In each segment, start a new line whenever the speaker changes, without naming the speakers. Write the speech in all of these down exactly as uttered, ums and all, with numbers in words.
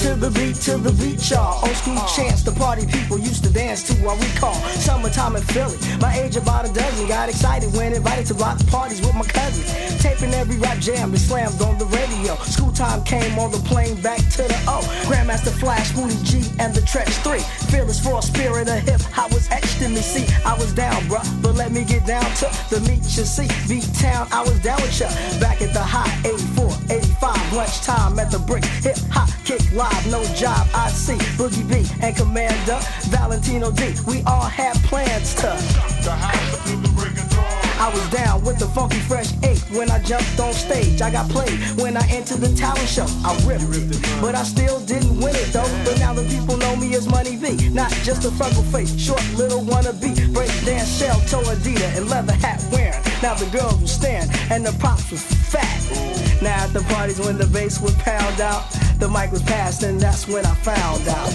to the beat, to the beat, y'all. Old school chants, the party people used to dance to what we call summertime in Philly. My age about a dozen, got excited when invited to rock parties with my cousins. Taping every rap jam that slammed on the radio. School time came on the plane back to the O. Grandmaster Flash, Moody G, and the Trex three. Fearless for a spirit of hip, I was etched in me. See, I was down, bruh, but let me get down to the meet you see. Beat-town, I was down with ya. Back at the high, eighty-four, eighty-five, lunchtime at the Brick. Hip hop, kick live, no job, I see. Boogie B and Commander Valentino D. We all had plans to. I was down with the funky fresh eight when I jumped on stage. I got played when I entered the talent show. I ripped it, but I still didn't win it though. But now the people know me as Money V, not just a freckle face, short little wannabe. Break dance, shell toe Adidas and leather hat wearing. Now the girls were staring and the props was fat. Now at the parties when the bass would pound out, the mic was passed and that's when I found out.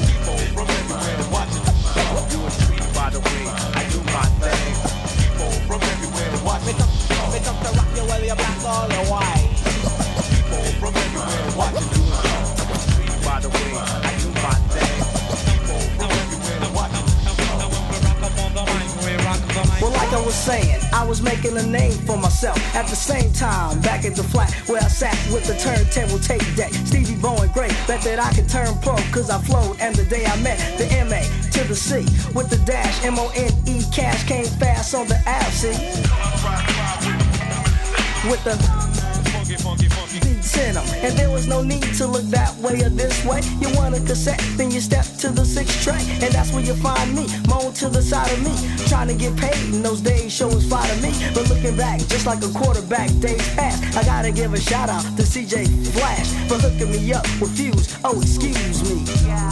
By the way, I do my thing. People from everywhere watching. They come to rock you whether you're black or white. People from everywhere watching. By the way, I do my thing. People from everywhere watching. Well, like I was saying, I was making a name for myself. At the same time, back at the flat where I sat with the turntable tape deck. Stevie Bowen great, bet that I could turn pro, cause I flowed. And the day I met the M A to the C with the dash, M O N E, cash came fast on the app, see? With the funky, funky, funky beats in them. And there was no need to look that way or this way. You want a cassette, then you step to the sixth track. And that's where you find me, moan to the side of me. Trying to get paid in those days, show was fly to me. But looking back, just like a quarterback, days past. I gotta give a shout out to C J Flash for hooking me up with Fuse. Oh, excuse me.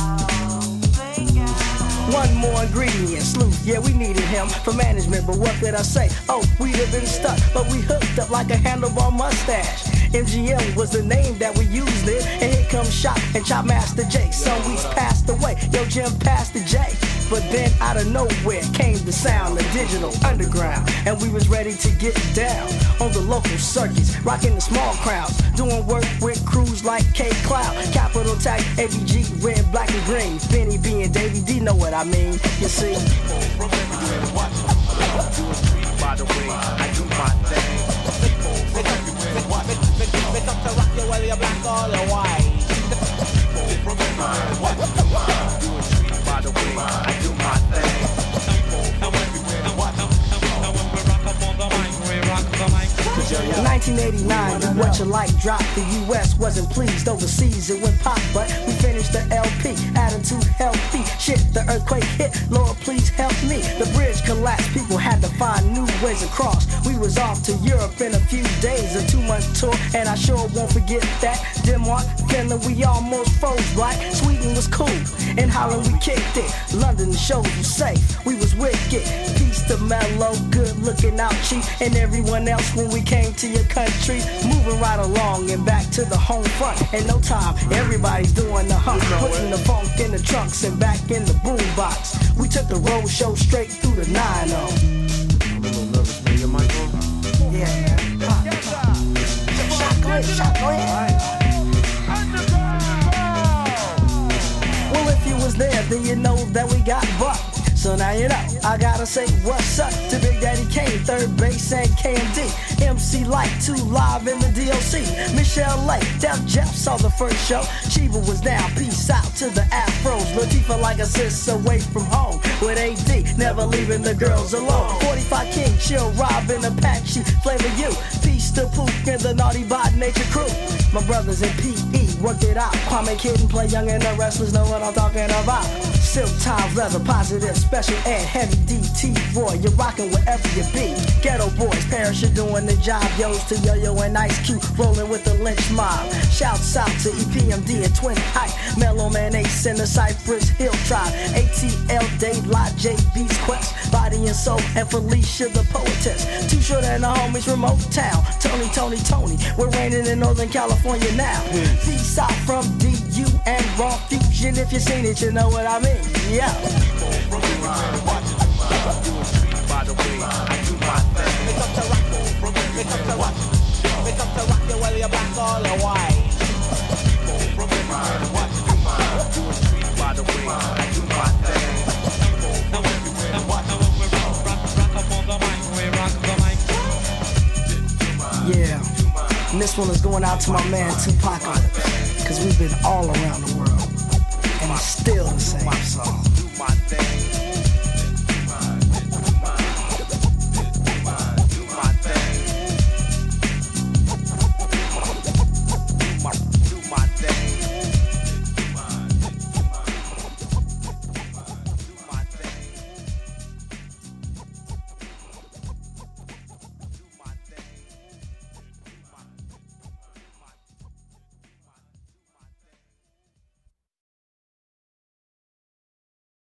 One more ingredient, Sleuth, yeah, we needed him for management, but what did I say? Oh, we'd have been stuck, but we hooked up like a handlebar mustache. M G M was the name that we used it, and here comes Shop and Chop Master J. Some weeks passed away, yo, Jim passed the J. But then out of nowhere came the sound of Digital Underground, and we was ready to get down on the local circuits, rocking the small crowds, doing work with crews like K Cloud, Capital Tag, A B G, Red, Black and Green, Benny B and Davey D, know what I mean? You see? People from everywhere watching. By the way, I do my thing. People from everywhere watching. They come to rock you whether you're black or you're white. People from everywhere watching. By the way, I do my thing. People from everywhere watching. Now when we rock up on the mic, we rock the mic. In nineteen eighty-nine, the What You Like dropped. The U S wasn't pleased. Overseas it went pop, but we finished the L P. Attitude healthy. Shit, the earthquake hit. Lord, please help me. The bridge collapsed. People had to find new ways across. We was off to Europe in a few days. A two-month tour, and I sure won't forget that. Denmark, Finland, we almost froze, right? Sweden was cool. In Holland, we kicked it. London, the shows were safe. We was wicked. Peace to Mellow, good looking out cheap. And everyone else when we came to your country. Moving right along and back to the home front. In no time, everybody's doing the hump. Putting the funk in the trunks and back in the boombox. We took the road show straight through the nine oh.
I'm a little nervous, man. Your mic on?
Yeah, man. Shot, go ahead, shot, go ahead. Well, if you was there, then you know that we got bucked. So now you know, I gotta say what's up to Big Daddy Kane, third base and K M D. M C Light, two live in the D L C. Michelle Lake, Def Jeff saw the first show. Chiba was down, peace out to the Afros. Latifah like a sis away from home. With A D, never leaving the girls alone. forty-five King, Chill, Robin, Apache, Flavor You. Peace to Pook and the Naughty by Nature crew. My brothers in P E, worked it out. Kwame Kid and Play Young and the Wrestlers know what I'm talking about. Silk Times, Leather, Positive, Special Ed, Heavy D, T-Boy. You're rocking wherever you be. Ghetto Boys, Parrish, you're doing the job. Yo's to Yo-Yo and Ice Cube, rolling with the Lynch Mob. Shouts out to E P M D and Twin Hype. Mellow Man Ace and the Cypress Hill Tribe. A T L, Dave, Lot, J B's Quest. Body and Soul, and Felicia the Poetess. Too Short and the homies from Motown. Tony, Tony, Tony. We're raining in Northern California now. Peace out from D U and Raw Fusion. If you seen it, you know what I mean. Yeah. By the way, I do my thing. They come to rock, they come to rock, they come to rock you whether you're black or you're white. People from everywhere watching.
the way I do my thing.
Now watch when we rock, rock, rock up on the mic, we rock the mic.
Yeah, and this one is going out to my man Tupac, cause we've been all around the world, and it's still the same song.
Do my thing.